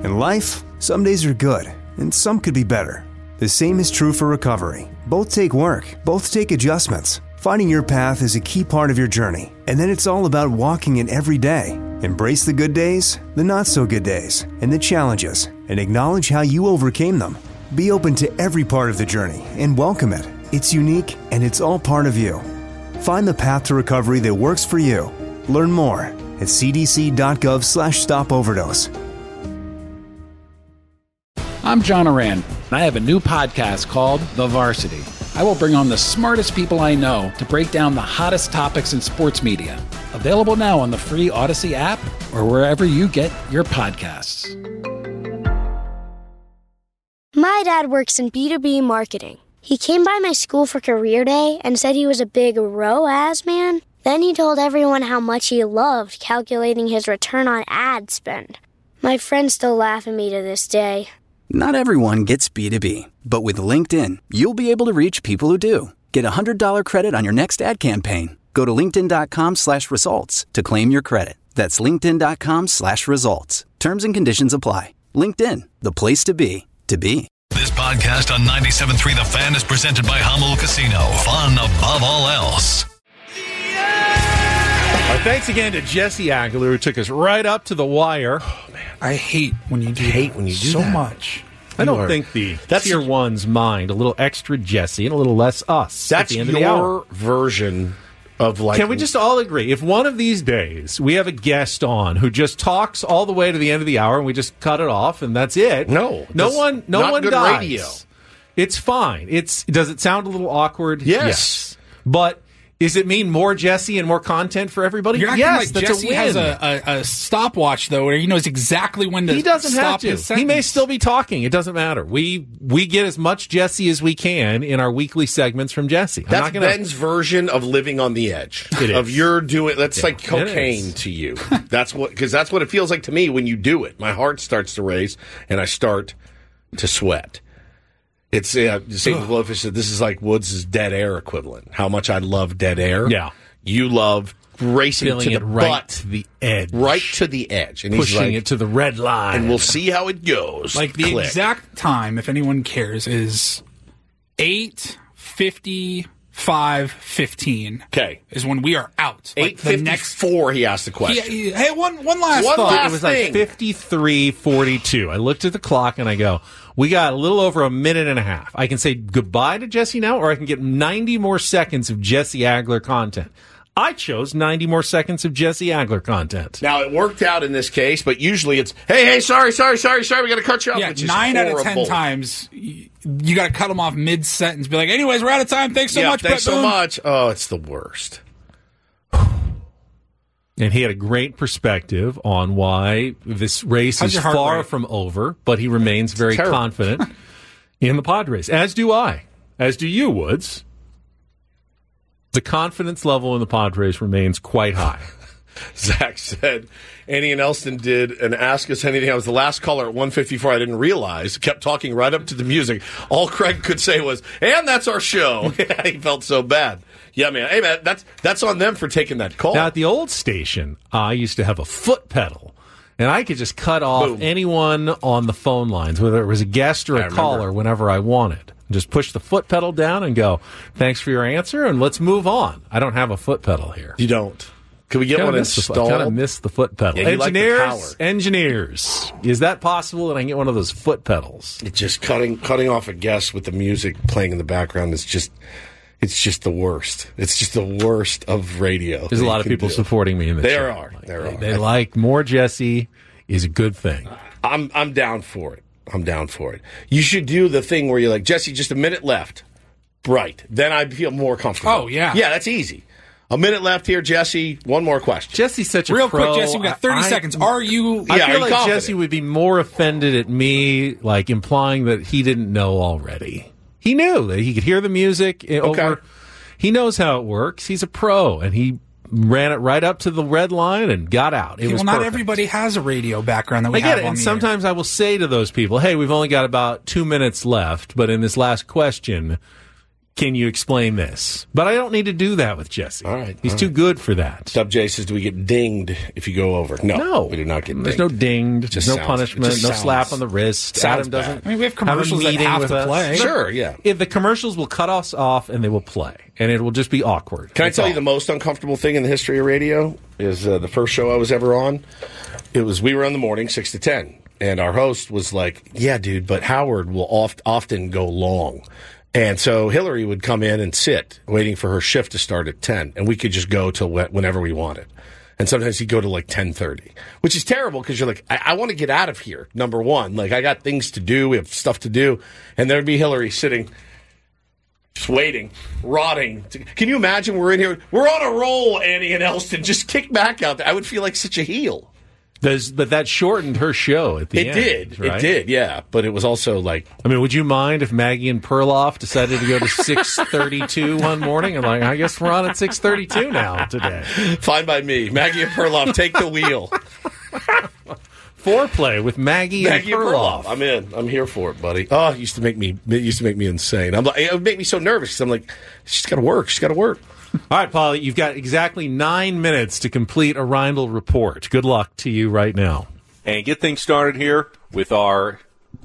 In life, some days are good, and some could be better. The same is true for recovery. Both take work, both take adjustments. Finding your path is a key part of your journey, and then it's all about walking it every day. Embrace the good days, the not-so-good days, and the challenges, and acknowledge how you overcame them. Be open to every part of the journey and welcome it. It's unique, and it's all part of you. Find the path to recovery that works for you. Learn more at cdc.gov/stopoverdose. I'm John Oran, and I have a new podcast called The Varsity. I will bring on the smartest people I know to break down the hottest topics in sports media. Available now on the free Odyssey app or wherever you get your podcasts. My dad works in B2B marketing. He came by my school for career day and said he was a big ROAS man. Then he told everyone how much he loved calculating his return on ad spend. My friends still laugh at me to this day. Not everyone gets B2B, but with LinkedIn, you'll be able to reach people who do. Get a $100 credit on your next ad campaign. Go to linkedin.com/results to claim your credit. That's linkedin.com/results. Terms and conditions apply. LinkedIn, the place to be, to be. This podcast on 97.3 The Fan is presented by Hummel Casino. Fun above all else. Thanks again to Jesse Agler, who took us right up to the wire. Oh, man. I hate when you do so much. I don't think that's Tier 1's mind. A little extra Jesse and a little less us. That's at the end of the hour. your version of like. Can we just all agree? If one of these days we have a guest on who just talks all the way to the end of the hour and we just cut it off and that's it? No one good dies. Radio. It's fine. Does it sound a little awkward? Yes. But does it mean more Jesse and more content for everybody? You're acting like Jesse has a stopwatch, though, where he knows exactly when to stop. He doesn't have to. His sentence. He may still be talking. It doesn't matter. We get as much Jesse as we can in our weekly segments from Jesse. That's Ben's version of living on the edge. It is. Of you're doing. That's like cocaine to you. That's what it feels like to me when you do it. My heart starts to race and I start to sweat. It's St. Blowfish said this is like Woods' dead air equivalent. How much I love dead air. Yeah, you love racing feeling to the right to the edge, right to the edge, and pushing he's like, it to the red line, and we'll see how it goes. Like the exact time, if anyone cares, is 8:55:15. Okay, is when we are out. 8:54. He asked the question. Hey, one last thought. It was like 53:42. I looked at the clock and I go, we got a little over a minute and a half. I can say goodbye to Jesse now, or I can get 90 more seconds of Jesse Agler content. I chose 90 more seconds of Jesse Agler content. Now, it worked out in this case, but usually it's, hey, sorry, we got to cut you off. Yeah, 9 out of 10 times, you got to cut them off mid-sentence. Be like, anyways, we're out of time. Thanks so much, Thanks so much. Oh, it's the worst. And he had a great perspective on why this race is far from over, but he remains very confident in the Padres, as do I, as do you, Woods. The confidence level in the Padres remains quite high. Zach said, Annie and Elston did an Ask Us Anything. I was the last caller at 1:54. I didn't realize. Kept talking right up to the music. All Craig could say was, and that's our show. He felt so bad. Yeah, man. Hey, man, that's on them for taking that call. Now, at the old station, I used to have a foot pedal, and I could just cut off anyone on the phone lines, whether it was a guest or a caller, whenever I wanted. Just push the foot pedal down and go, thanks for your answer, and let's move on. I don't have a foot pedal here. You don't? Can we get one installed? I kind of miss the foot pedal. Yeah, Engineers, is that possible that I can get one of those foot pedals? It's just cutting off a guest with the music playing in the background is just... It's just the worst. It's just the worst of radio. There's a lot of people supporting me in this. There are. They like more Jesse is a good thing. I'm down for it. You should do the thing where you're like, Jesse, just a minute left. Right. Then I feel more comfortable. Oh, yeah. Yeah, that's easy. A minute left here, Jesse. One more question. Jesse's such a pro. Real quick, Jesse, we got 30 seconds. Are you... I feel like Jesse would be more offended at me, like implying that he didn't know already. He knew that he could hear the music over. He knows how it works. He's a pro, and he ran it right up to the red line and got out. It was not perfect. Everybody has a radio background that we have. I get it, and sometimes I will say to those people, "Hey, we've only got about 2 minutes left, but in this last question, can you explain this? But I don't need to do that with Jesse. All right. He's too good for that. Dub J says, do we get dinged if you go over? No, we do not get dinged. There's no dinged. There's no punishment. No slap on the wrist. Adam doesn't. I mean, we have commercials that have to play. Sure, yeah. If the commercials will cut us off and they will play, and it will just be awkward. Can I tell you the most uncomfortable thing in the history of radio is the first show I was ever on? We were on the morning, 6 to 10, and our host was like, yeah, dude, but Howard will often go long. And so Hillary would come in and sit, waiting for her shift to start at 10, and we could just go till whenever we wanted. And sometimes he'd go to like 10:30, which is terrible because you're like, I want to get out of here, number one. Like, I got things to do. We have stuff to do. And there'd be Hillary sitting, just waiting, rotting. Can you imagine we're in here? We're on a roll, Annie and Elston. Just kick back out there. I would feel like such a heel. But that shortened her show at the end. It did. Right? It did, yeah. But it was also like... I mean, would you mind if Maggie and Perloff decided to go to 6:32 one morning? And like, I guess we're on at 6:32 now today. Fine by me. Maggie and Perloff, take the wheel. Foreplay with Maggie and Perloff. I'm in. I'm here for it, buddy. Oh, it used to make me insane. It would make me so nervous because I'm like, she's got to work. She's got to work. All right, Paulie, you've got exactly 9 minutes to complete a Reindl report. Good luck to you right now. And get things started here with our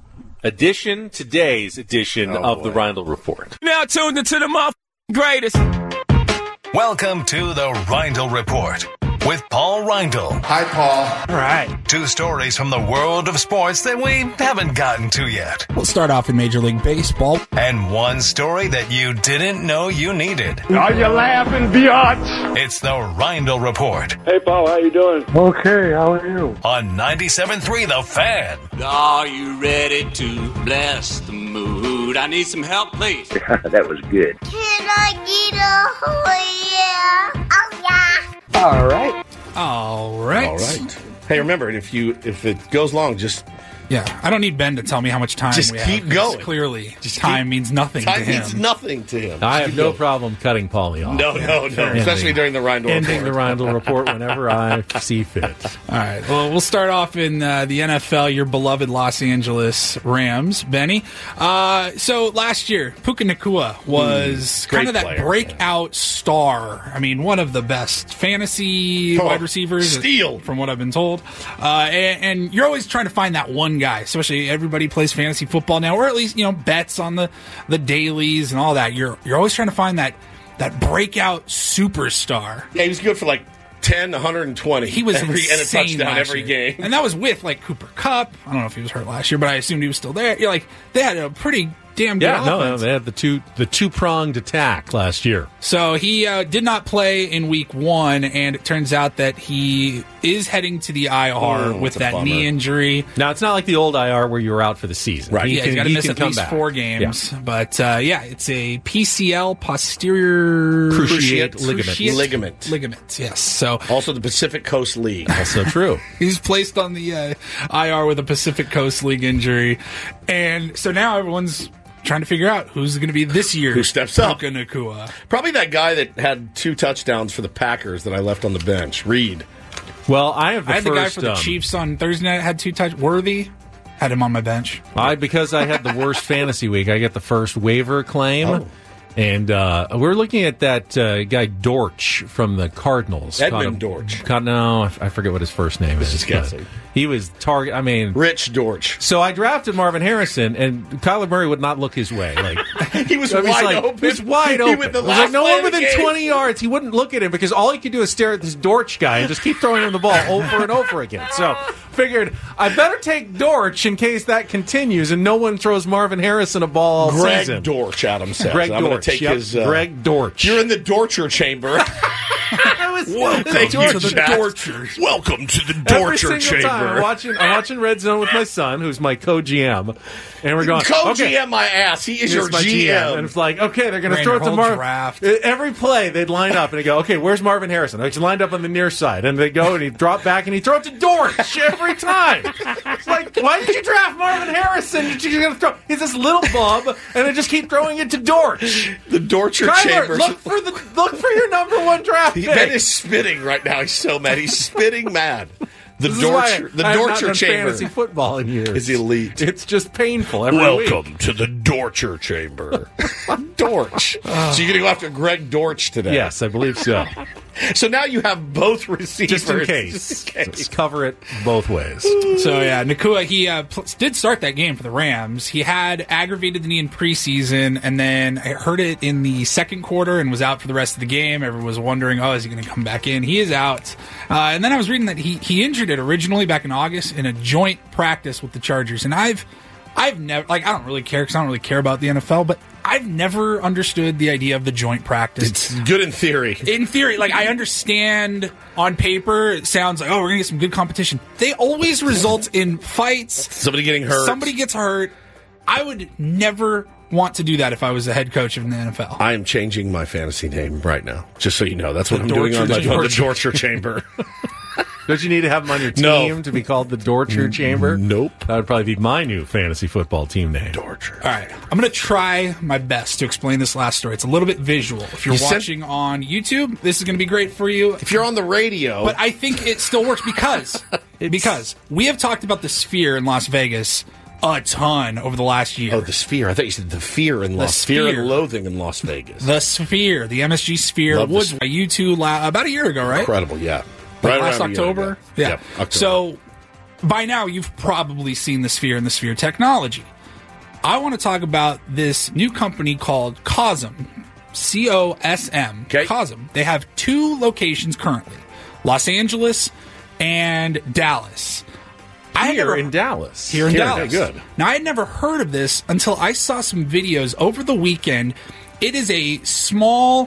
today's edition of the Reindl Report. Now tuned into the greatest. Welcome to the Reindl Report with Paul Reindl. Hi, Paul. All right. 2 stories from the world of sports that we haven't gotten to yet. We'll start off in Major League Baseball. And 1 story that you didn't know you needed. Are you laughing, biatch? It's the Reindl Report. Hey, Paul, how you doing? Okay, how are you? On 97.3 The Fan. Are you ready to bless the mood? I need some help, please. That was good. Can I get a yeah? Oh, yeah. All right. Hey, remember, if it goes long, just... Yeah, I don't need Ben to tell me how much time just we keep have. Going. Clearly, time means nothing to him. Time means nothing to him. I have no problem cutting Paulie off. No. Especially during the Reindl Report. Ending the Reindl Report whenever I see fit. All right. Well, we'll start off in the NFL, your beloved Los Angeles Rams, Benny. So last year, Puka Nacua was kind of that player, breakout star. I mean, one of the best fantasy wide receivers. Steal. From what I've been told. And you're always trying to find that one guy, especially everybody plays fantasy football now, or at least, bets on the dailies and all that. You're always trying to find that breakout superstar. Yeah, he was good for like 10, 120. He was and a touchdown every game. And that was with like Cooper Kupp. I don't know if he was hurt last year, but I assumed he was still there. You're like, they had a pretty damn good offense. No, they had the two-pronged attack last year. So he did not play in week 1, and it turns out that he is heading to the IR with that knee injury. Now, it's not like the old IR where you were out for the season. Right. He's got to miss at least 4 games. Yeah. But, it's a PCL, posterior cruciate ligament. Yes. So also the Pacific Coast League. Also true. He's placed on the IR with a Pacific Coast League injury. And so now everyone's trying to figure out who's going to be this year. Who steps up? Puka Nacua. Probably that guy that had 2 touchdowns for the Packers that I left on the bench, Reed. Well, I had the guy for the Chiefs on Thursday night, had 2 touchdowns. Worthy had him on my bench. Because I had the worst fantasy week, I get the first waiver claim. Oh. And we're looking at that guy Dortch from the Cardinals. Edmund Dortch. I forget what his first name is. Just guessing. He was Rich Dortch. So I drafted Marvin Harrison, and Kyler Murray would not look his way. Like he was wide open. He was wide open. No one within 20 yards. He wouldn't look at him because all he could do is stare at this Dortch guy and just keep throwing him the ball over and over again. So figured I better take Dortch in case that continues and no one throws Marvin Harrison a ball all season. Greg Dortch, Adam says. Greg I'm going to take his... Greg Dortch. You're in the Dorcher chamber. Welcome to the Dorchers. Welcome to the Dorcher chamber. I'm watching Red Zone with my son, who's my co-GM, and we're going, co-GM my ass. He is your GM. And it's like, okay, they're going to throw it to Marvin. Draft. Every play, they'd line up and they go, okay, where's Marvin Harrison? He's lined up on the near side, and they go and he drop back and he throw it to Dortch every time. It's like, why did you draft Marvin Harrison? You're going to throw? He's this little bub, and they just keep throwing it to Dortch. The Dorcher chamber. Look for your number 1 draft pick. Ben is spitting right now. He's so mad. He's spitting mad. The Dorcher chamber. Fantasy football in years is elite. It's just painful every week. Welcome to the Dorcher chamber. Dortch. So you're going to go after Greg Dortch today? Yes, I believe so. So now you have both receivers. Just in case. Just cover it both ways. So, yeah, Nacua, he did start that game for the Rams. He had aggravated the knee in preseason, and then I heard it in the second quarter and was out for the rest of the game. Everyone was wondering, is he going to come back in? He is out. And then I was reading that he injured it originally back in August in a joint practice with the Chargers. And I've never, I don't really care because I don't really care about the NFL, but I've never understood the idea of the joint practice. It's good in theory. In theory, I understand on paper, it sounds like, we're going to get some good competition. They always result in fights. Somebody getting hurt. Somebody gets hurt. I would never want to do that if I was the head coach of the NFL. I am changing my fantasy name right now, just so you know. That's what I'm doing on the Dorcher Chamber. Don't you need to have them on your team to be called the Dorcher Chamber? Nope. That would probably be my new fantasy football team name. Dorcher. All right. I'm going to try my best to explain this last story. It's a little bit visual. If you're watching on YouTube, this is going to be great for you. If you're on the radio. But I think it still works because we have talked about the Sphere in Las Vegas a ton over the last year. Oh, the Sphere. I thought you said the Fear in Fear and Loathing in Las Vegas. The Sphere, the MSG Sphere, was by U2 about a year ago, right? Incredible, yeah. Right last October? Yeah. Yep, October. So, by now, you've probably seen the Sphere and the Sphere technology. I want to talk about this new company called COSM. C-O-S-M. Okay. COSM. They have 2 locations currently. Los Angeles and Dallas. Here in Dallas. Here in Dallas. Good. Now, I had never heard of this until I saw some videos over the weekend. It is a small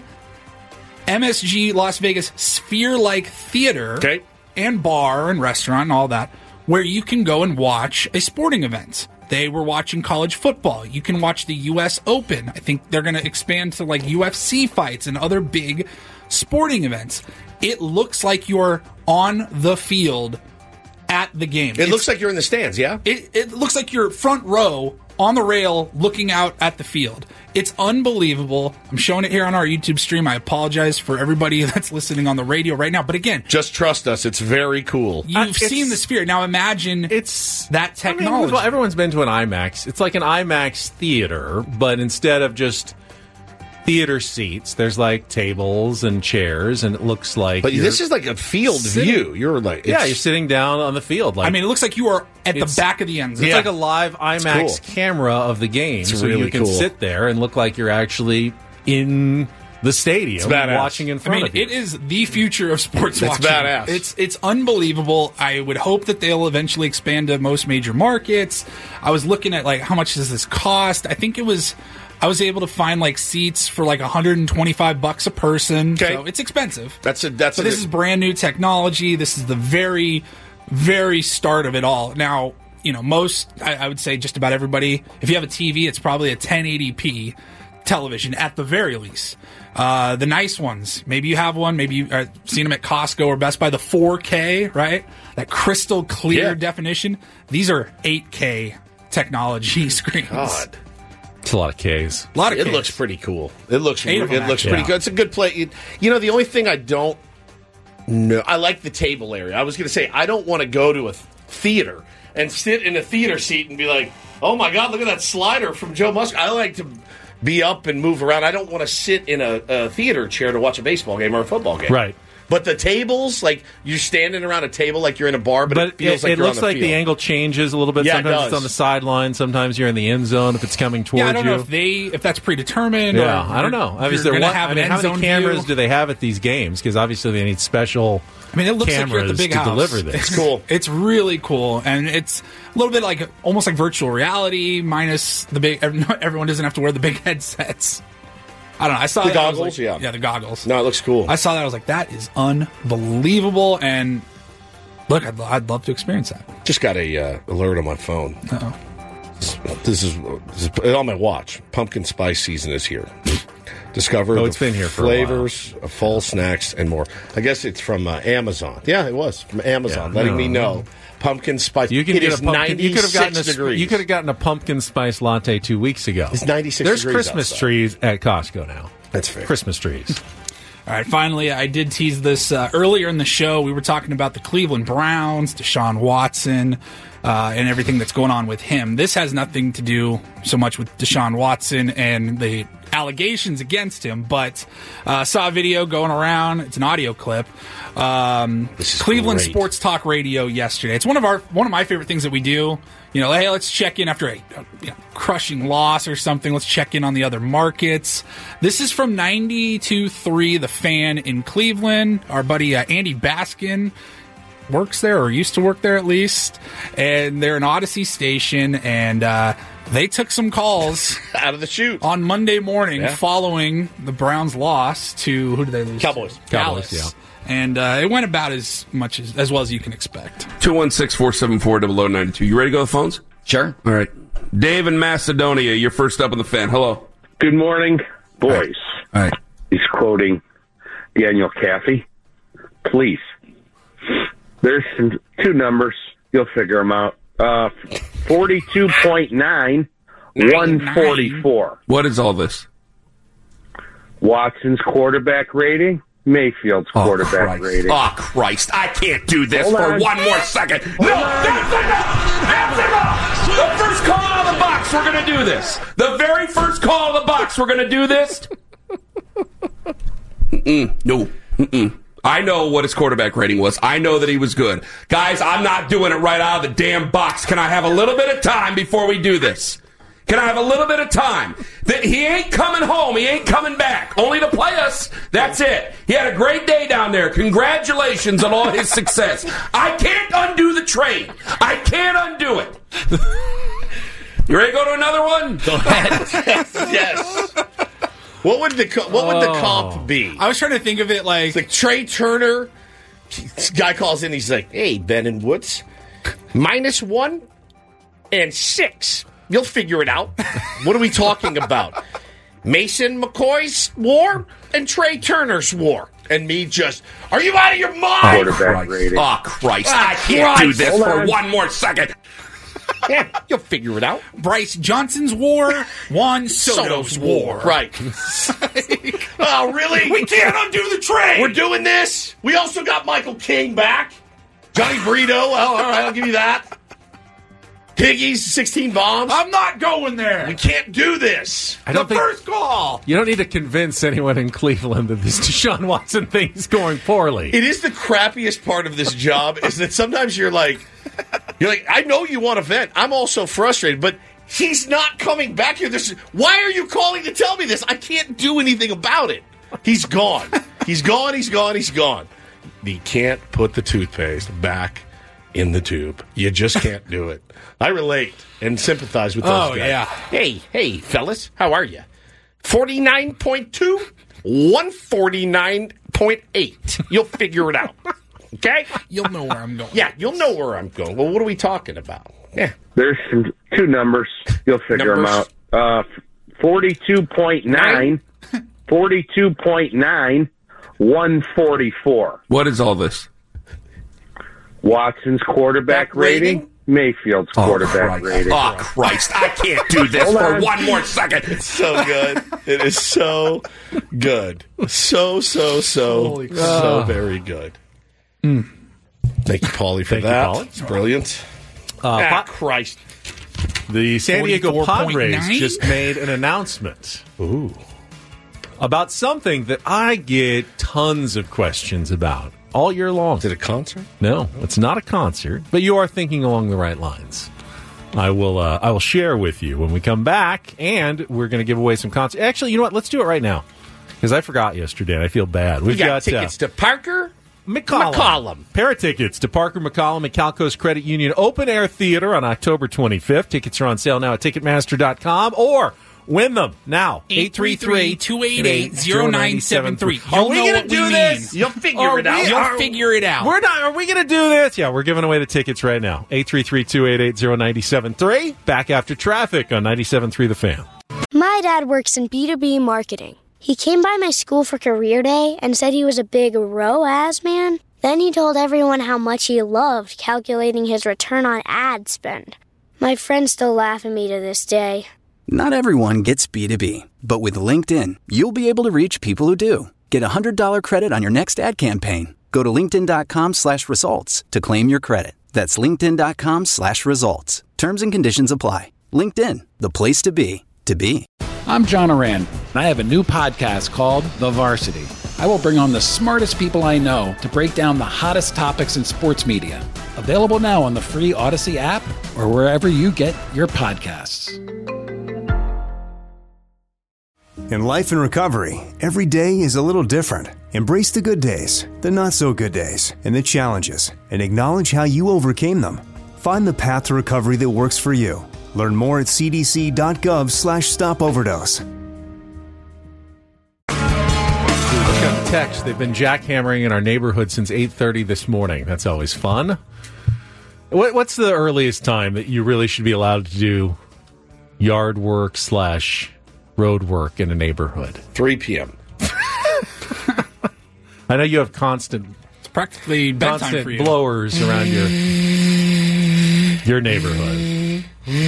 MSG Las Vegas Sphere-like theater and bar and restaurant and all that where you can go and watch a sporting event. They were watching college football. You can watch the U.S. Open. I think they're going to expand to UFC fights and other big sporting events. It looks like you're on the field at the game. It looks like you're in the stands, yeah? It looks like you're front row on the rail looking out at the field. It's unbelievable. I'm showing it here on our YouTube stream. I apologize for everybody that's listening on the radio right now. But again, just trust us. It's very cool. You've seen the Sphere. Now imagine that technology. Everyone's been to an IMAX. It's like an IMAX theater, but instead of just theater seats, there's tables and chairs, and it looks like. But this is like a field view. You're you're sitting down on the field. It looks like you are at the back of the end zone. It's like a live IMAX camera of the game, so you can sit there and look like you're actually in the stadium watching in front of you. It is the future of sports watching. It's badass. It's unbelievable. I would hope that they'll eventually expand to most major markets. I was looking at how much does this cost? I think I was able to find seats for $125 a person. Okay. So it's expensive. This is brand new technology. This is the very, very start of it all. Now, most, I would say just about everybody, if you have a TV, it's probably a 1080p television at the very least. The nice ones, maybe you have one, maybe you've seen them at Costco or Best Buy, the 4K, right? That crystal clear definition. These are 8K technology screens. God. It's a lot of Ks. It looks pretty cool. It looks pretty good. It's a good play. The only thing I don't know, I like the table area. I was going to say, I don't want to go to a theater and sit in a theater seat and be like, oh my God, look at that slider from Joe Musk. I like to be up and move around. I don't want to sit in a theater chair to watch a baseball game or a football game. Right. But the tables, you're standing around a table like you're in a bar, but it feels like you're on the field. It looks like the angle changes a little bit. Yeah, sometimes it's on the sideline. Sometimes you're in the end zone if it's coming towards you. I don't know if that's predetermined. Yeah, I don't know. How many cameras do they have at these games? Because obviously they need special it looks like you're at the big to house. deliver this. It's cool. It's really cool. And it's a little bit almost like virtual reality minus the big... Everyone doesn't have to wear the big headsets. I don't know. I saw the goggles. Yeah, the goggles. No, it looks cool. I saw that. I was like, that is unbelievable. And look, I'd love to experience that. Just got a alert on my phone. Uh-oh. This is on my watch. Pumpkin spice season is here. Discover it's been here for flavors of fall snacks and more. I guess it's from Amazon. Yeah, it was from Amazon, letting me know. Pumpkin spice. You could get 96 degrees. You could have gotten a pumpkin spice latte 2 weeks ago. It's 96 There's degrees Christmas outside. trees at Costco now. That's fair. Christmas trees. All right, finally, I did tease this earlier in the show. We were talking about the Cleveland Browns, Deshaun Watson. and everything that's going on with him. This has nothing to do so much with Deshaun Watson and the allegations against him, but saw a video going around. It's an audio clip. Cleveland great. Sports Talk Radio yesterday. It's one of my favorite things that we do. Hey, let's check in after a crushing loss or something. Let's check in on the other markets. This is from 92.3 The Fan in Cleveland. Our buddy Andy Baskin works there, or used to work there at least, and they're an Odyssey station, and they took some calls out of the chute on Monday morning following the Browns' loss to, who did they lose Cowboys. to? Dallas. Yeah. And it went about as well as you can expect. 216-474-0092. You ready to go to the phones? Sure. All right. Dave in Macedonia, you're first up on the Fan. Hello. Good morning, boys. All right. He's quoting Daniel Caffey. Please. There's two numbers. You'll figure them out. 42.9, 144. What is all this? Watson's quarterback rating, Mayfield's quarterback rating. Oh, Christ. I can't do this for one more second. No, that's enough. That's enough. The first call out of the box, we're going to do this. The very first call of the box, we're going to do this. No. I know what his quarterback rating was. I know that he was good. Guys, I'm not doing it right out of the damn box. Can I have a little bit of time before we do this? Can I have a little bit of time? That he ain't coming home. He ain't coming back. Only to play us. That's it. He had a great day down there. Congratulations on all his success. I can't undo the trade. I can't undo it. You ready to go to another one? Go ahead. Yes. What would the comp be? I was trying to think of it like Trey Turner. This guy calls in. He's like, "Hey, Ben and Woods, -1 and 6. You'll figure it out. What are we talking about? Mason McCoy's war and Trey Turner's war." And me just, are you out of your mind? Quarterback rating. Oh, Christ. I can't do this for one more second. Yeah, you'll figure it out. Bryce Johnson's war, Juan Soto's war. Right. Oh, really? We can't undo the trade. We're doing this. We also got Michael King back. Johnny Brito. Well, all right, I'll give you that. Piggies, 16 bombs. I'm not going there. We can't do this. First call. You don't need to convince anyone in Cleveland that this Deshaun Watson thing is going poorly. It is the crappiest part of this job is that sometimes you're like, I know you want to vent. I'm also frustrated, but he's not coming back here. Why are you calling to tell me this? I can't do anything about it. He's gone. He's gone. He can't put the toothpaste back in the tube. You just can't do it. I relate and sympathize with those guys. Yeah. Hey, fellas, how are you? 49.2, 149.8. You'll figure it out. Okay? You'll know where I'm going. Yeah, you'll know where I'm going. Well, what are we talking about? Yeah. There's two numbers. You'll figure them out. 42.9, 144. What is all this? Watson's quarterback rating, Mayfield's quarterback rating. Oh, Christ. I can't do this for one more second. It's so good. It is so good. So very good. Thank you, Paulie, for that. Paulie. It's brilliant. Christ. The San Diego Padres 44.9? just made an announcement. About something that I get tons of questions about all year long. Is it a concert? No, it's not a concert, but you are thinking along the right lines. I will share with you when we come back, and we're going to give away some concerts. Actually, you know what? Let's do it right now, because I forgot yesterday, and I feel bad. We've got tickets to Parker McCollum. Pair of tickets to Parker McCollum and Cal Coast Credit Union Open Air Theater on October 25th. Tickets are on sale now at Ticketmaster.com, or win them now. 833-288-0973. Are we going to do this? You'll figure it out. You'll figure it out. Are we going to do this? Yeah, we're giving away the tickets right now. 833-288-0973. Back after traffic on 97.3 The Fan. My dad works in B2B marketing. He came by my school for career day and said he was a big ROAS man. Then he told everyone how much he loved calculating his return on ad spend. My friends still laugh at me to this day. Not everyone gets B2B, but with LinkedIn, you'll be able to reach people who do. Get $100 credit on your next ad campaign. Go to linkedin.com/results to claim your credit. That's linkedin.com/results. Terms and conditions apply. LinkedIn, the place to be, to be. I'm John Oran, and I have a new podcast called The Varsity. I will bring on the smartest people I know to break down the hottest topics in sports media. Available now on the free Odyssey app or wherever you get your podcasts. In life and recovery, every day is a little different. Embrace the good days, the not so good days, and the challenges, and acknowledge how you overcame them. Find the path to recovery that works for you. Learn more at cdc.gov/stopoverdose. Text. They've been jackhammering in our neighborhood since 8:30 this morning. That's always fun. What's the earliest time that you really should be allowed to do yard work / road work in a neighborhood? 3 p.m. I know you have constant... It's practically bedtime for you. Blowers around your neighborhood.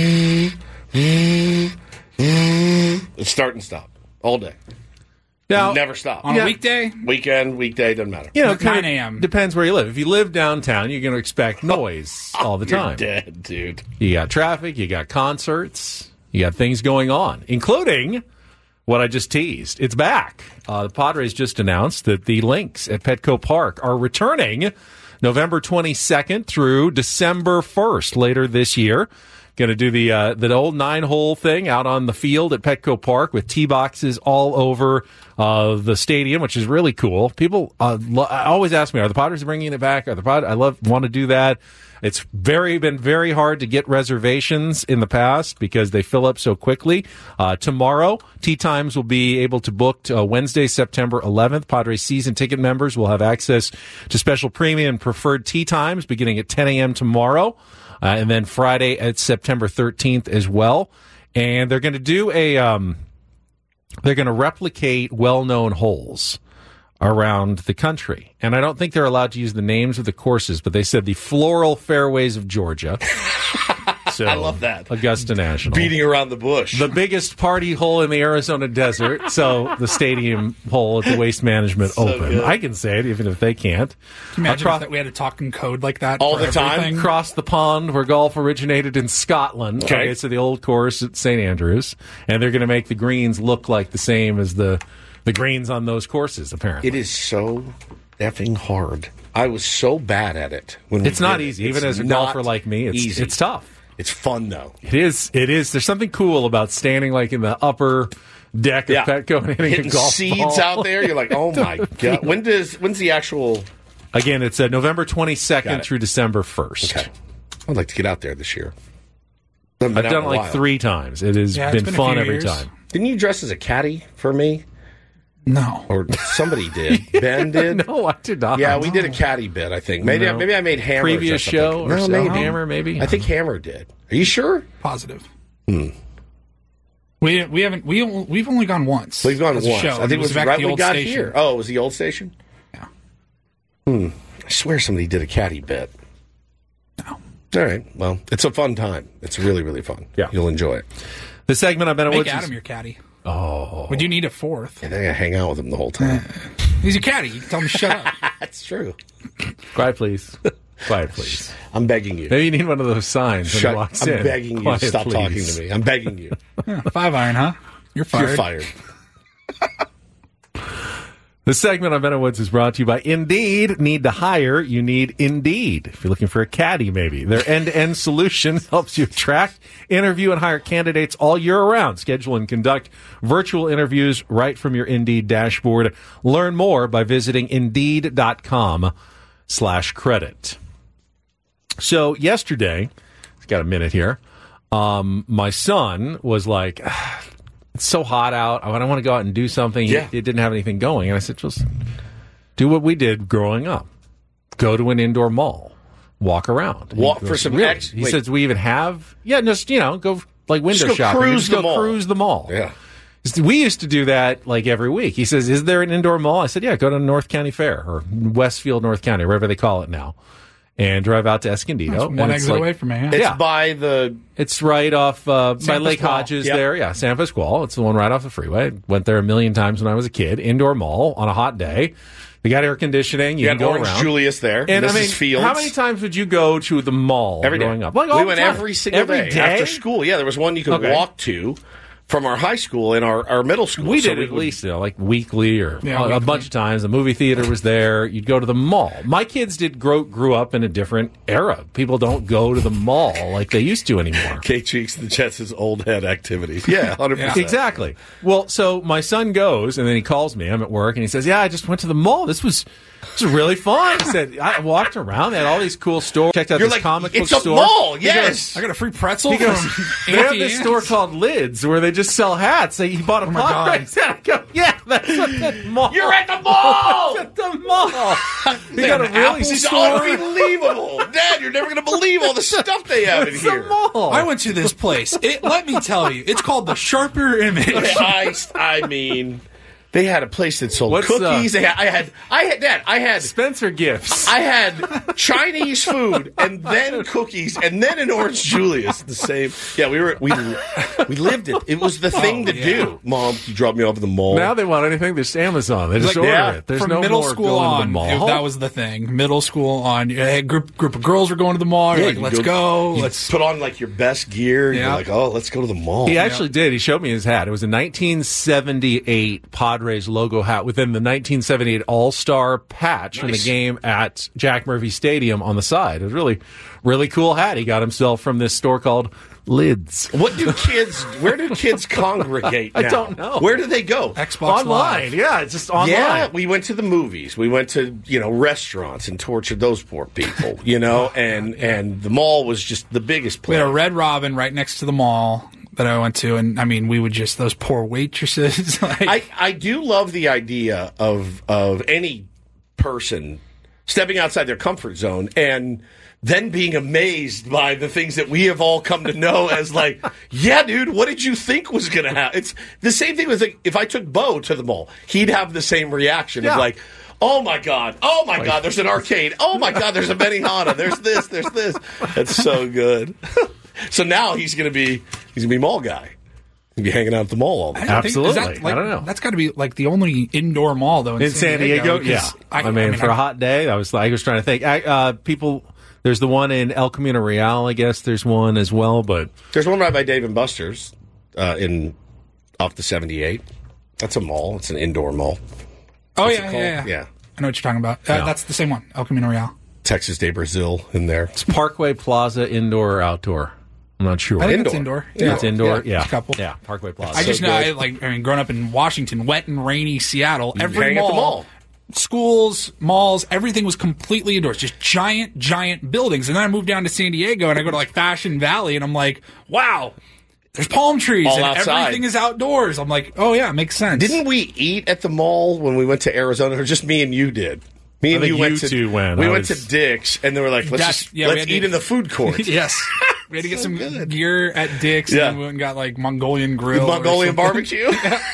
It's start and stop all day. Now, never stop. On a weekday? Weekend, weekday, doesn't matter. 9 a.m. Depends where you live. If you live downtown, you're going to expect noise all the time. You're dead, dude. You got traffic, you got concerts, you got things going on, including what I just teased. It's back. The Padres just announced that the Lynx at Petco Park are returning November 22nd through December 1st later this year. Going to do the old 9-hole thing out on the field at Petco Park with tee boxes all over the stadium, which is really cool. People always ask me, are the Padres bringing it back? I want to do that. It's been very hard to get reservations in the past because they fill up so quickly. Tomorrow, tee times will be able to book Wednesday, September 11th. Padres season ticket members will have access to special premium preferred tee times beginning at 10 a.m. tomorrow. And then Friday at September 13th as well. And they're going to do they're going to replicate well-known holes around the country. And I don't think they're allowed to use the names of the courses, but they said the Floral Fairways of Georgia. So, I love that. Augusta National. Beating around the bush. The biggest party hole in the Arizona desert. So the stadium hole at the Waste Management Open. Good. I can say it, even if they can't. Can you imagine if we had to talk in code like that all the time? Across the pond where golf originated in Scotland. Okay, so the old course at St. Andrews. And they're going to make the greens look like the same as the greens on those courses, apparently. It is so effing hard. I was so bad at it. It's not easy. Even as a golfer like me, it's tough. It's fun, though. It is. There's something cool about standing like in the upper deck of Petco and hitting a golf seeds ball out there. You're like, oh my God. When's the actual... Again, it's November 22nd through December 1st. Okay. I'd like to get out there this year. I've done it like 3 times. It has been fun every time. Didn't you dress as a caddy for me? No. Or somebody did. Ben did? No, I did not. Yeah, we did a caddy bit, I think. Maybe I made Hammer. Previous show or maybe. Hammer, maybe? I think Hammer did. Are you sure? Positive. We've only gone once. We've gone once. Show. I think it was right when we got station. here. Oh, it was the old station? Yeah. I swear somebody did a caddy bit. No. All right. Well, it's a fun time. It's really, really fun. Yeah. You'll enjoy it. The segment I've been Make Adam your caddy. Oh. Would you need a 4th? And then I hang out with him the whole time. He's your caddy. You can tell him to shut up. That's true. Quiet, please. Quiet, please. I'm begging you. Maybe you need one of those signs when he walks in. I'm begging you to stop talking to me. I'm begging you. 5-iron, huh? You're fired. You're fired. The segment on Ben Woods is brought to you by Indeed. Need to hire? You need Indeed. If you're looking for a caddy, maybe. Their end-to-end solution helps you attract, interview, and hire candidates all year round. Schedule and conduct virtual interviews right from your Indeed dashboard. Learn more by visiting Indeed.com/credit. So yesterday, I've got a minute here, my son was like... It's so hot out. I want to go out and do something. Yeah. It didn't have anything going. And I said, just do what we did growing up. Go to an indoor mall. Walk around. Walk for some He says, we even have... Yeah, just, go like window shopping. Cruise the mall. Yeah. We used to do that like every week. He says, is there an indoor mall? I said, yeah, go to North County Fair or Westfield, North County, wherever they call it now. And drive out to Escondido. That's one exit away from me. Yeah. It's right off by Lake Hodges there. Yeah, San Pasquale. It's the one right off the freeway. Went there a million times when I was a kid. Indoor mall on a hot day. They got air conditioning. You can go Orange around. Julius there. And Mrs. Fields. how many times would you go to the mall every day growing up? Like we went every single day after school. Yeah, there was one you could walk to from our high school and our middle school. We did at least like weekly or a bunch of times. The movie theater was there. You'd go to the mall. My kids grew up in a different era. People don't go to the mall like they used to anymore. Kate Cheeks, the Jets' old head activities. Yeah, 100%. Exactly. Well, so my son goes, and then he calls me. I'm at work, and he says, I just went to the mall. This was really fun. He said, I walked around. They had all these cool stores. Checked out this comic book store. It's a mall, yes. I got a free pretzel. He goes, they have this store called Lids where they just sell hats. He bought a Padres hat. I go, that's at the mall. You're at the mall! It's at the mall. He got a really store. Unbelievable. Dad, you're never going to believe all the stuff they have in here. It's a mall. I went to this place. Let me tell you, it's called the Sharper Image. I mean... They had a place that sold cookies. I had Spencer Gifts. I had Chinese food and then cookies and then an Orange Julius. The same. Yeah, we lived it. It was the thing to do. Mom, you dropped me off at the mall. Now they want anything. There's Amazon. They just order it. There's From no middle more school going on, to the mall. that was the thing. Middle school on, a group of girls were going to the mall. You're like, let's go. Let's put on like your best gear. You're like, let's go to the mall. He actually did. He showed me his hat. It was a 1978 Padres logo hat within the 1978 All-Star patch in the game at Jack Murphy Stadium on the side. It was really, really cool hat he got himself from this store called Lids. Where do kids congregate now? I don't know. Where do they go? Xbox online. Live. Yeah, it's just online. Yeah, we went to the movies. We went to, restaurants and tortured those poor people, and the mall was just the biggest place. We had a Red Robin right next to the mall that I went to, and I mean, we would just, those poor waitresses. I do love the idea of any person stepping outside their comfort zone and then being amazed by the things that we have all come to know as like, yeah, dude, what did you think was going to happen? It's the same thing with if I took Bo to the mall, he'd have the same reaction of like, oh my God, there's an arcade. Oh my God, there's a Benihana. There's this. That's so good. So now he's gonna be mall guy. He'll be hanging out at the mall all the time. Absolutely. I don't know. That's got to be like the only indoor mall though in San Diego. Yeah. I mean, for a hot day, I was trying to think. People, there's the one in El Camino Real. I guess there's one as well, but there's one right by Dave and Buster's off the 78. That's a mall. It's an indoor mall. Oh yeah. I know what you're talking about. That's the same one. El Camino Real. Texas de Brazil in there. It's Parkway Plaza, indoor or outdoor. I'm not sure. I think it's indoor. Yeah. It's indoor. Yeah. A couple. Yeah. Parkway Plaza. I just know, growing up in Washington, wet and rainy Seattle, every mall, at the mall, schools, malls, everything was completely indoors. Just giant buildings. And then I moved down to San Diego and I go to like Fashion Valley and I'm like, wow, there's palm trees all and outside. Everything is outdoors. I'm like, oh yeah, it makes sense. Didn't we eat at the mall when we went to Arizona, or just me and you did? Me and you went to Dick's, and they were like, let's eat in the food court. Yes. We had to get some gear at Dick's, and we went and got like Mongolian grill. Mongolian barbecue?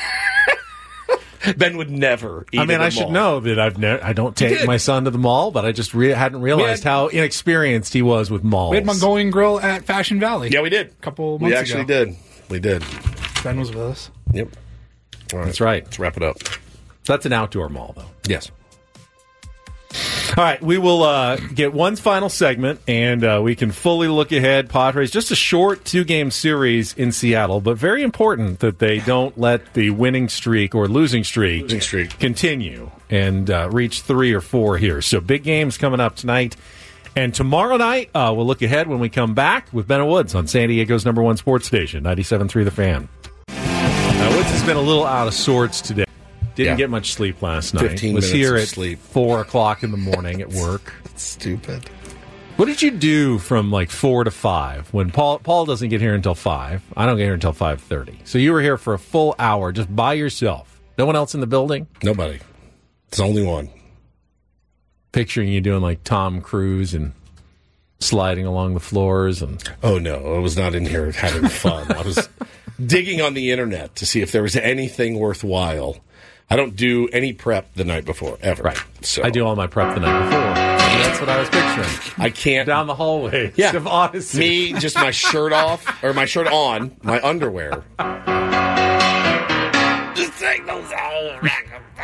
Ben would never eat at the mall. I should know that I don't take my son to the mall, but I just hadn't realized how inexperienced he was with malls. We had Mongolian grill at Fashion Valley. Yeah, we did. A couple months ago. We actually did. We did. Ben was with us. Yep. All right. That's right. Let's wrap it up. That's an outdoor mall, though. Yes. All right, we will get one final segment, and we can fully look ahead. Padres, just a short 2-game series in Seattle, but very important that they don't let the winning streak or losing streak continue and reach 3 or 4 here. So big games coming up tonight. And tomorrow night, we'll look ahead when we come back with Ben Woods on San Diego's #1 sports station, 97.3 The Fan. Woods has been a little out of sorts today. Didn't get much sleep last night. 15 was minutes here of at sleep. 4 o'clock in the morning at work. It's stupid. What did you do from like 4 to 5 when Paul doesn't get here until 5? I don't get here until 5:30. So you were here for a full hour just by yourself. No one else in the building? Nobody. It's only one. Picturing you doing like Tom Cruise and sliding along the floors and. Oh no, I was not in here having fun. I was digging on the internet to see if there was anything worthwhile. I don't do any prep the night before, ever. Right. So I do all my prep the night before. And that's what I was picturing. I can't. Down the hallway. Yeah. Of Odyssey. Me, just my shirt off, or my shirt on, my underwear. Just take those off.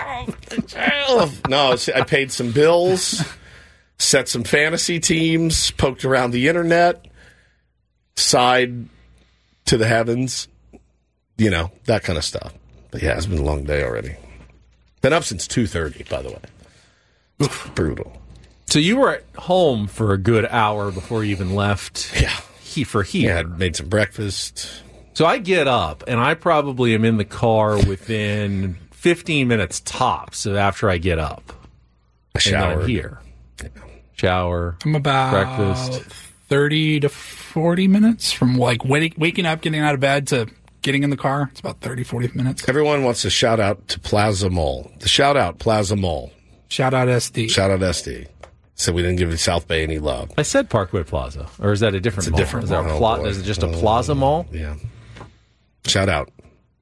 No, I paid some bills, set some fantasy teams, poked around the internet, sighed to the heavens, that kind of stuff. But yeah, it's been a long day already. Been up since 2:30, by the way. Oof, brutal. So you were at home for a good hour before you even left. Yeah. For here. Yeah, I'd made some breakfast. So I get up, and I probably am in the car within 15 minutes tops after I get up. I showered. Here. Shower. I'm about breakfast. 30 to 40 minutes from waking up, getting out of bed to getting in the car. It's about 30, 40 minutes. Everyone wants to shout out to Plaza Mall. The shout out, Plaza Mall. Shout out SD. Shout out SD. So we didn't give the South Bay any love. I said Parkway Plaza. Or is that a different mall? Different is mall. Is it just a Plaza Mall? Yeah. Shout out.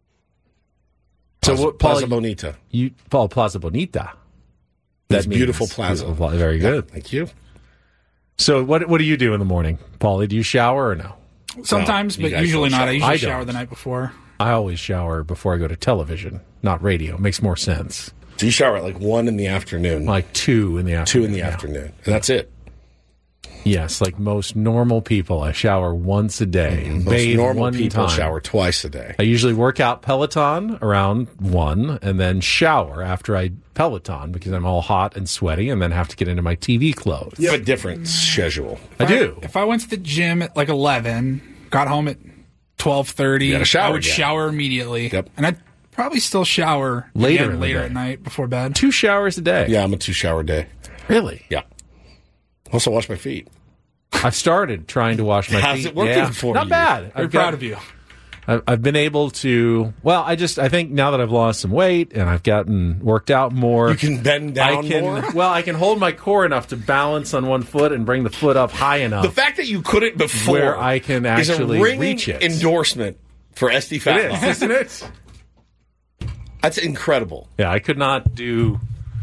Plaza Bonita. Plaza Bonita. That's beautiful plaza. Beautiful, very good. Yeah, thank you. So what do you do in the morning, Paulie? Do you shower or no? Sometimes, but usually not. I usually shower the night before. I always shower before I go to television, not radio. It makes more sense. So you shower at 1 in the afternoon. 2 in the afternoon. 2 in the afternoon. And that's it. Yes, like most normal people, I shower once a day. Mm-hmm. Most normal people shower twice a day. I usually work out Peloton around 1 and then shower after I Peloton because I'm all hot and sweaty and then have to get into my TV clothes. You have a different schedule. I do. If I went to the gym at 11, got home at 12:30, I would shower immediately. Yep. And I'd probably still shower later at night before bed. 2 showers a day. Yeah, I'm a 2-shower day. Really? Yeah. Also wash my feet. I've started trying to wash my feet. How's it working for you? Not bad. I'm proud of you. I've been able to, I think now that I've lost some weight and I've gotten worked out more. You can bend down more? Well, I can hold my core enough to balance on one foot and bring the foot up high enough. The fact that you couldn't before where I can actually is a reach it. Endorsement for SD Fat It is, isn't it? That's incredible. Yeah, I could not do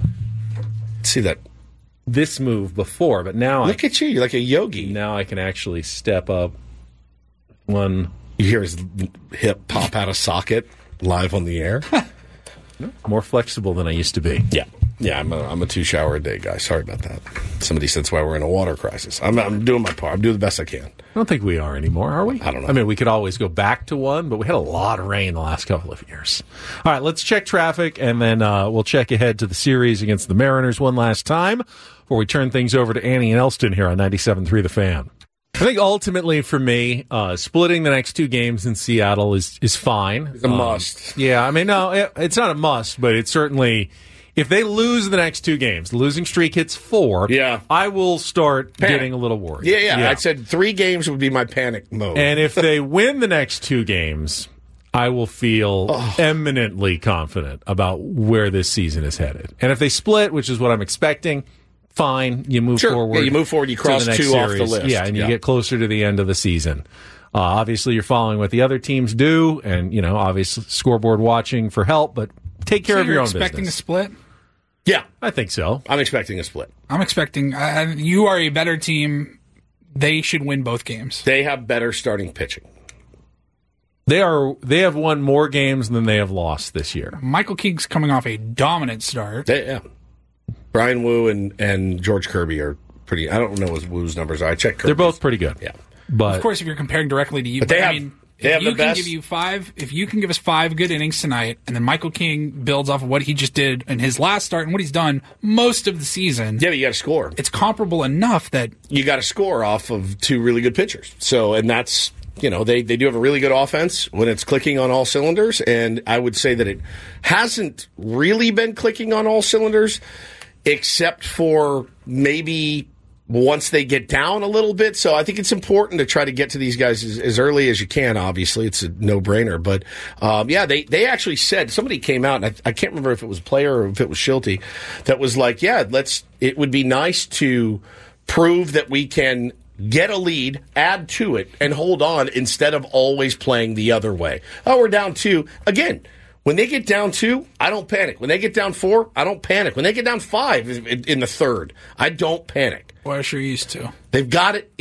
see that this move before, but now look at you. You're like a yogi. Now I can actually step up one. You hear his hip pop out of socket live on the air. More flexible than I used to be. Yeah, I'm a 2-shower a day guy. Sorry about that. Somebody said that's why we're in a water crisis. I'm doing my part. I'm doing the best I can. I don't think we are anymore, are we? I don't know. I mean, we could always go back to one, but we had a lot of rain the last couple of years. All right, let's check traffic, and then we'll check ahead to the series against the Mariners one last time before we turn things over to Annie and Elston here on 97.3 The Fan. I think ultimately for me, splitting the next 2 games in Seattle is fine. It's a must. Yeah, I mean, no, it's not a must, but it's certainly, if they lose the next 2 games, the losing streak hits 4, I will start getting a little worried. Yeah. I said 3 games would be my panic mode. And if they win the next 2 games, I will feel eminently confident about where this season is headed. And if they split, which is what I'm expecting, fine, you move forward. Yeah, you move forward, you cross the 2 series. off the list. Yeah, and you get closer to the end of the season. Obviously, you're following what the other teams do, and, obviously scoreboard watching for help, but take care of your own business. Expecting a split? Yeah. I think so. I'm expecting a split. I'm expecting, you are a better team. They should win both games. They have better starting pitching. They have won more games than they have lost this year. Michael King's coming off a dominant start. Brian Wu and George Kirby are pretty. I don't know what Wu's numbers are. I checked Kirby's. They're both pretty good. Yeah. But of course, if you're comparing directly to you, but they have the best. If you can give us 5 good innings tonight, and then Michael King builds off of what he just did in his last start and what he's done most of the season. Yeah, but you got to score. It's comparable enough that you got to score off of 2 really good pitchers. So, and that's. They do have a really good offense when it's clicking on all cylinders, and I would say that it hasn't really been clicking on all cylinders, except for maybe once they get down a little bit. So I think it's important to try to get to these guys as early as you can, obviously. It's a no-brainer. But, they actually said, somebody came out, and I can't remember if it was a player or if it was Schulte, that was like, it would be nice to prove that we can get a lead, add to it, and hold on instead of always playing the other way. Oh, we're down 2. Again, when they get down 2, I don't panic. When they get down 4, I don't panic. When they get down 5 in the third, I don't panic. Well, sure used to. They've got it in them.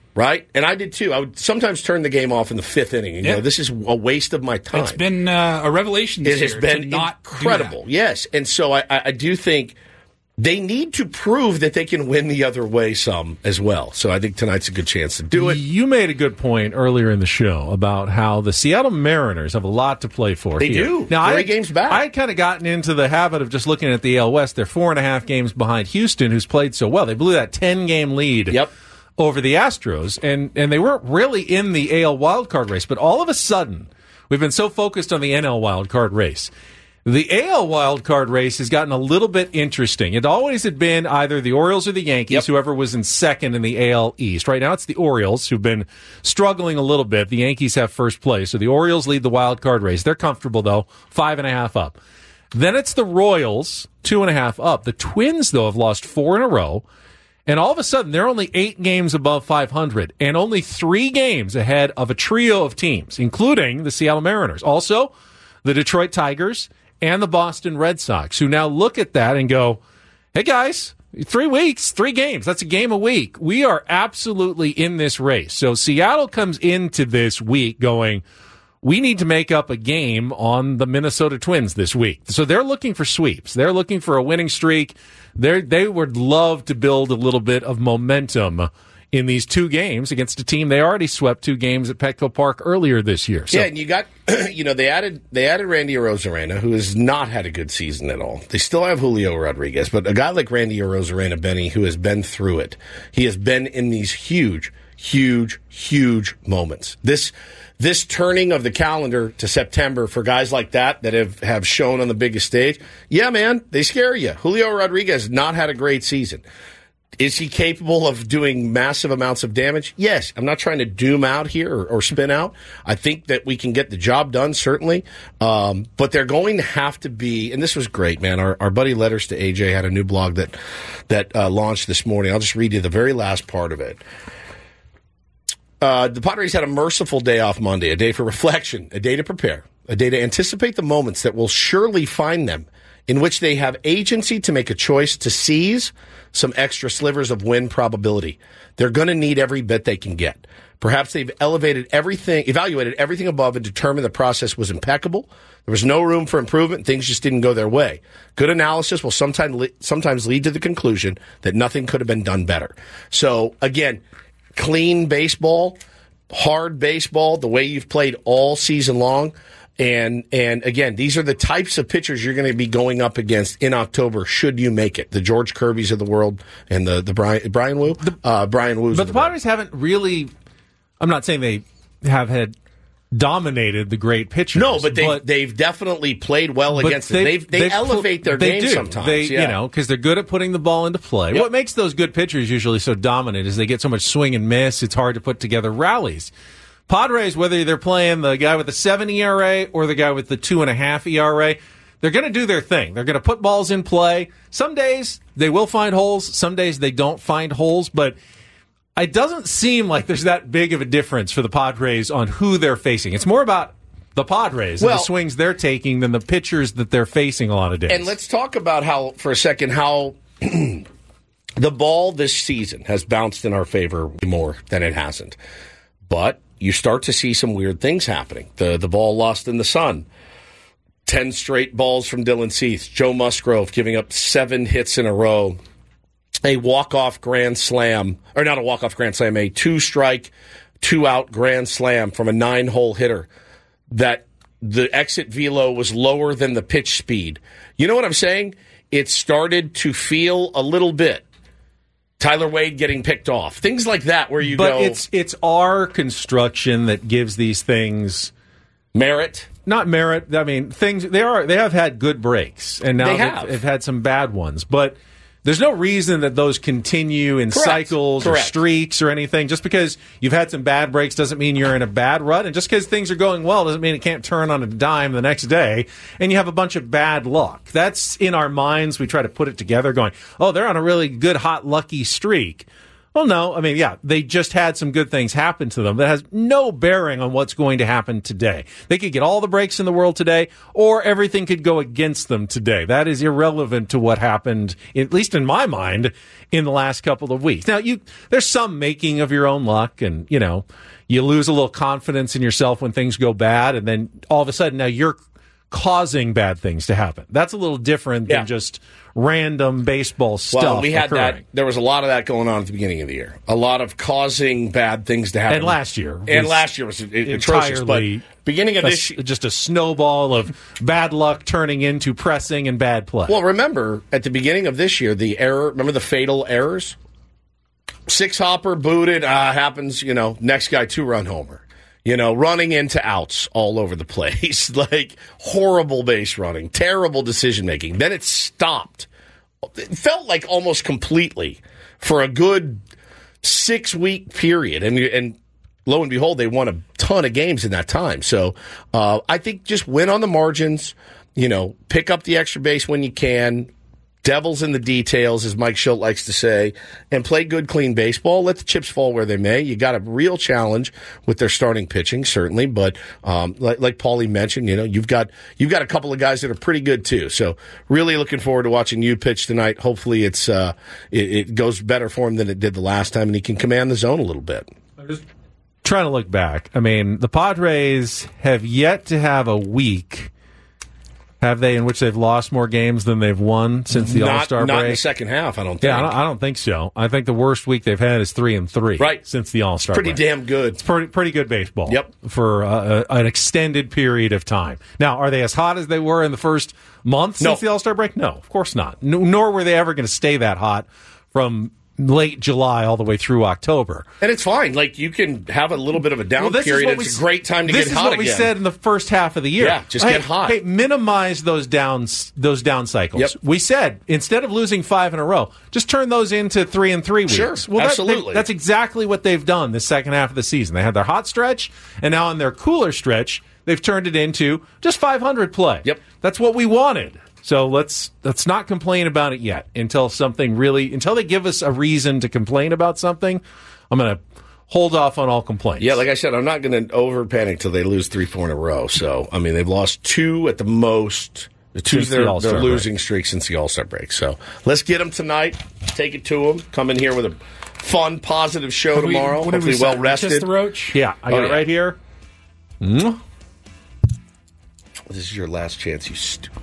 Right? And I did too. I would sometimes turn the game off in the 5th inning and go, this is a waste of my time. It's been a revelation this year. It has been incredible. Yes. And so I do think they need to prove that they can win the other way some as well. So I think tonight's a good chance to do it. You made a good point earlier in the show about how the Seattle Mariners have a lot to play for. They do. Now, 3 games back. I had kind of gotten into the habit of just looking at the AL West. They're 4.5 games behind Houston, who's played so well. They blew that 10-game lead. Yep. Over the Astros, and they weren't really in the AL wildcard race, but all of a sudden, we've been so focused on the NL wildcard race. The AL wildcard race has gotten a little bit interesting. It always had been either the Orioles or the Yankees, whoever was in second in the AL East. Right now, it's the Orioles, who've been struggling a little bit. The Yankees have first place, so the Orioles lead the wildcard race. They're comfortable, though, 5.5 up. Then it's the Royals, 2.5 up. The Twins, though, have lost 4 in a row. And all of a sudden, they're only 8 games above 500 and only 3 games ahead of a trio of teams, including the Seattle Mariners. Also, the Detroit Tigers and the Boston Red Sox, who now look at that and go, hey, guys, 3 weeks, 3 games. That's a game a week. We are absolutely in this race. So Seattle comes into this week going, we need to make up a game on the Minnesota Twins this week. So they're looking for sweeps. They're looking for a winning streak. They would love to build a little bit of momentum in these 2 games against a team they already swept 2 games at Petco Park earlier this year. So. Yeah, and you got, they added Randy Arozarena, who has not had a good season at all. They still have Julio Rodriguez, but a guy like Randy Arozarena, Benny, who has been through it, he has been in these huge moments. This turning of the calendar to September for guys like that have shown on the biggest stage, yeah, man, they scare you. Julio Rodriguez has not had a great season. Is he capable of doing massive amounts of damage? Yes. I'm not trying to doom out here or spin out. I think that we can get the job done, certainly. But they're going to have to be, and this was great, man. Our buddy Letters to AJ had a new blog that launched this morning. I'll just read you the very last part of it. The Padres had a merciful day off Monday, a day for reflection, a day to prepare, a day to anticipate the moments that will surely find them, in which they have agency to make a choice to seize some extra slivers of win probability. They're going to need every bit they can get. Perhaps they've evaluated everything above and determined the process was impeccable. There was no room for improvement. Things just didn't go their way. Good analysis will sometimes lead to the conclusion that nothing could have been done better. So, again, clean baseball, hard baseball, the way you've played all season long. And again, these are the types of pitchers you're going to be going up against in October should you make it. The George Kirby's of the world and the Brian Wu. Brian Wu's. But the Padres haven't really, I'm not saying they have had dominated the great pitchers. No, but they've definitely played well against them. They elevate their game sometimes. Because they're good at putting the ball into play. Yep. What makes those good pitchers usually so dominant is they get so much swing and miss, it's hard to put together rallies. Padres, whether they're playing the guy with the 7 ERA or the guy with the 2.5 ERA, they're going to do their thing. They're going to put balls in play. Some days they will find holes. Some days they don't find holes, but it doesn't seem like there's that big of a difference for the Padres on who they're facing. It's more about the Padres and the swings they're taking than the pitchers that they're facing a lot of days. And let's talk about how the ball this season has bounced in our favor more than it hasn't. But you start to see some weird things happening. The ball lost in the sun. 10 straight balls from Dylan Cease. Joe Musgrove giving up 7 hits in a row. A walk-off grand slam, or not a walk-off grand slam, a 2-strike, 2-out grand slam from a 9-hole hitter that the exit velo was lower than the pitch speed. You know what I'm saying? It started to feel a little bit. Tyler Wade getting picked off. Things like that where you go. But it's our construction that gives these things merit. Not merit. I mean, things they have had good breaks, and now they've had some bad ones. But there's no reason that those continue in cycles or streaks or anything. Just because you've had some bad breaks doesn't mean you're in a bad rut. And just because things are going well doesn't mean it can't turn on a dime the next day and you have a bunch of bad luck. That's in our minds. We try to put it together going, oh, they're on a really good, hot, lucky streak. Well, no. I mean, yeah, they just had some good things happen to them. That has no bearing on what's going to happen today. They could get all the breaks in the world today, or everything could go against them today. That is irrelevant to what happened, at least in my mind, in the last couple of weeks. Now, there's some making of your own luck, and, you lose a little confidence in yourself when things go bad, and then all of a sudden now you're causing bad things to happen. That's a little different than just random baseball stuff. Well, we had occurring. that. There was a lot of that going on at the beginning of the year. A lot of causing bad things to happen. And last year was atrocious. But beginning of this year, just a snowball of bad luck turning into pressing and bad play. Well, remember at the beginning of this year, remember the fatal errors? 6-hopper booted happens. Next guy 2-run homer. Running into outs all over the place, like horrible base running, terrible decision making. Then it stopped. It felt like almost completely for a good 6-week period, and lo and behold, they won a ton of games in that time. So I think just win on the margins. Pick up the extra base when you can. Devils in the details, as Mike Schilt likes to say, and play good, clean baseball. Let the chips fall where they may. You got a real challenge with their starting pitching, certainly, but like Paulie mentioned, you've got a couple of guys that are pretty good too. So really looking forward to watching you pitch tonight. Hopefully, it goes better for him than it did the last time, and he can command the zone a little bit. I'm just trying to look back. I mean, the Padres have yet to have a week. Have they, in which they've lost more games than they've won since the All-Star break? Not in the second half, I don't think. Yeah, I don't think so. I think the worst week they've had is 3-3. Right. Since the All-Star break. Pretty damn good. It's pretty good baseball. Yep. For an extended period of time. Now, are they as hot as they were in the first month since the All-Star break? No, of course not. Nor were they ever going to stay that hot from late July all the way through October. And it's fine. Like, you can have a little bit of a down period. It's a great time to get hot again. This is what we said in the first half of the year. Yeah, just get hot. Hey, minimize those down cycles. Yep. We said, instead of losing 5 in a row, just turn those into 3-3 weeks. Sure, absolutely. That's exactly what they've done this second half of the season. They had their hot stretch, and now in their cooler stretch, they've turned it into just 500 play. Yep. That's what we wanted. So let's not complain about it yet until they give us a reason to complain about something. I'm going to hold off on all complaints. Yeah, like I said, I'm not going to over panic till they lose 3-4 in a row. So, I mean, they've lost 2 at the most. Two's their losing streak since the All-Star break. So let's get them tonight. Take it to them. Come in here with a fun, positive show tomorrow. Hopefully well rested. Just the Roach? Yeah, I got it right here. This is your last chance, you stupid.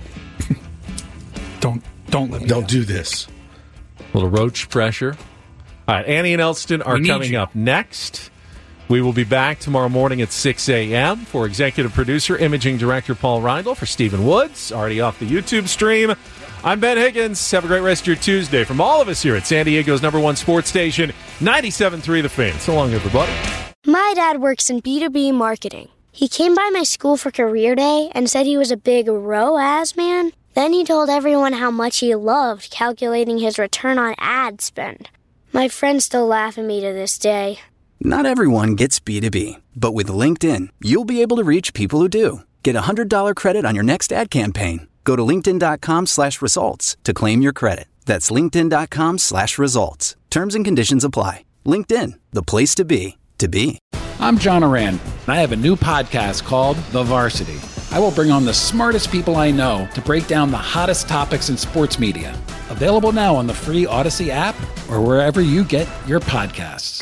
Don't let me Don't do this. A little Roach pressure. All right, Annie and Elston are coming up next. We will be back tomorrow morning at 6 a.m. for executive producer, imaging director Paul Reindl, for Stephen Woods, already off the YouTube stream. I'm Ben Higgins. Have a great rest of your Tuesday. From all of us here at San Diego's #1 sports station, 97.3 The Fan. So long, everybody. My dad works in B2B marketing. He came by my school for career day and said he was a big ROAS man. Then he told everyone how much he loved calculating his return on ad spend. My friends still laugh at me to this day. Not everyone gets B2B, but with LinkedIn, you'll be able to reach people who do. Get a $100 credit on your next ad campaign. Go to linkedin.com/results to claim your credit. That's linkedin.com/results. Terms and conditions apply. LinkedIn, the place to be, to be. I'm John Oran, and I have a new podcast called The Varsity. I will bring on the smartest people I know to break down the hottest topics in sports media. Available now on the free Odyssey app or wherever you get your podcasts.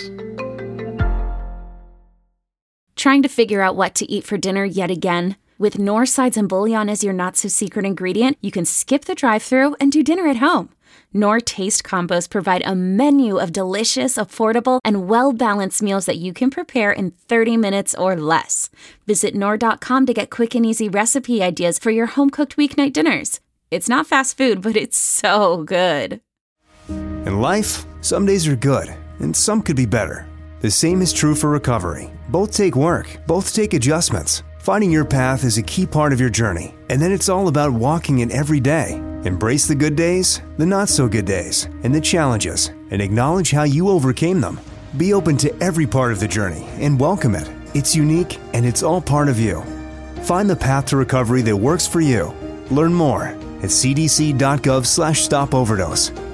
Trying to figure out what to eat for dinner yet again? With Knorr sides and bouillon as your not-so-secret ingredient, you can skip the drive-thru and do dinner at home. Knorr Taste Combos provide a menu of delicious, affordable, and well-balanced meals that you can prepare in 30 minutes or less. Visit Knorr.com to get quick and easy recipe ideas for your home-cooked weeknight dinners. It's not fast food, but it's so good. In life, some days are good, and some could be better. The same is true for recovery. Both take work, both take adjustments. Finding your path is a key part of your journey, and then it's all about walking it every day. Embrace the good days, the not-so-good days, and the challenges, and acknowledge how you overcame them. Be open to every part of the journey and welcome it. It's unique, and it's all part of you. Find the path to recovery that works for you. Learn more at cdc.gov/stopoverdose.